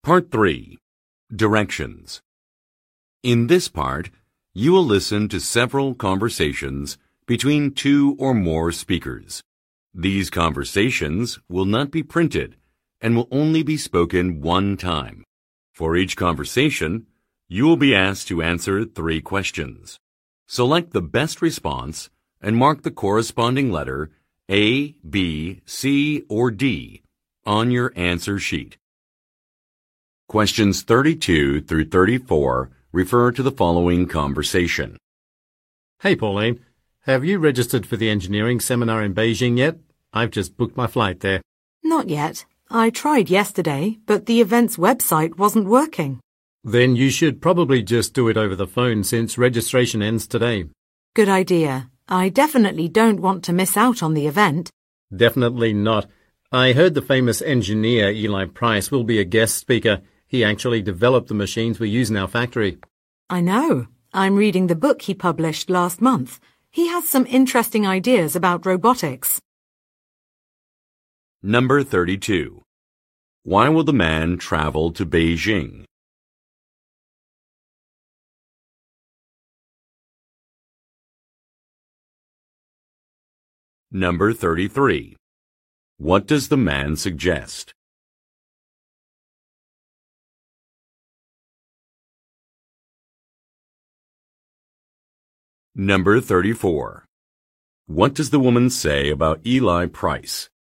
Part 3. Directions. In this part, you will listen to several conversations between two or more speakers. These conversations will not be printed and will only be spoken one time. For each conversation, you will be asked to answer 3 questions. Select the best response and mark the corresponding letter A, B, C, or D on your answer sheet. Questions 32 through 34 refer to the following conversation. Hey, Pauline. Have you registered for the engineering seminar in Beijing yet? I've just booked my flight there. Not yet. I tried yesterday, but the event's website wasn't working. Then you should probably just do it over the phone since registration ends today. Good idea. I definitely don't want to miss out on the event. Definitely not. I heard the famous engineer Eli Price will be a guest speaker. He actually developed the machines we use in our factory. I know. I'm reading the book he published last month. He has some interesting ideas about robotics. Number 32. Why will the man travel to Beijing? Number 33. What does the man suggest? Number 34. What does the woman say about Eli Price?